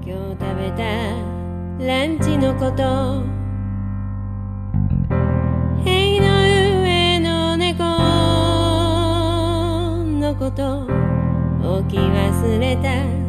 今日食べたランチのこと、塀の上の猫のこと、置き忘れた